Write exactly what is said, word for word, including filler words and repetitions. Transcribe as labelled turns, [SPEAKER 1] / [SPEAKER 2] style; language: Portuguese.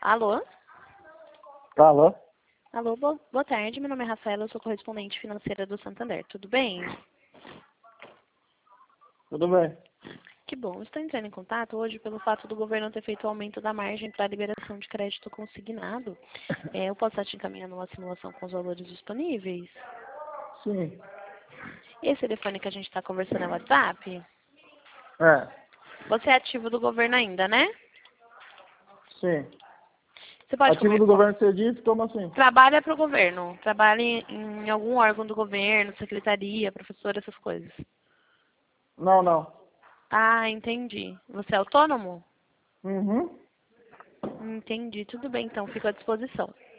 [SPEAKER 1] Alô?
[SPEAKER 2] Alô?
[SPEAKER 1] Alô, bo- boa tarde. Meu nome é Rafaela, eu sou correspondente financeira do Santander. Tudo bem?
[SPEAKER 2] Tudo bem?
[SPEAKER 1] Que bom. Estou entrando em contato hoje pelo fato do governo ter feito o aumento da margem para a liberação de crédito consignado. É, eu posso estar te encaminhando uma simulação com os valores disponíveis?
[SPEAKER 2] Sim.
[SPEAKER 1] Esse telefone que a gente está conversando é o WhatsApp?
[SPEAKER 2] É,
[SPEAKER 1] Você é ativo do governo ainda, né?
[SPEAKER 2] sim.
[SPEAKER 1] Você pode
[SPEAKER 2] Ativo
[SPEAKER 1] comer...
[SPEAKER 2] do governo ser dito, como assim?
[SPEAKER 1] Trabalha para o governo. Trabalha em, em algum órgão do governo, secretaria, professora, essas coisas.
[SPEAKER 2] Não, não.
[SPEAKER 1] Ah, entendi. Você é autônomo?
[SPEAKER 2] Uhum.
[SPEAKER 1] Entendi. Tudo bem, então. Fico à disposição.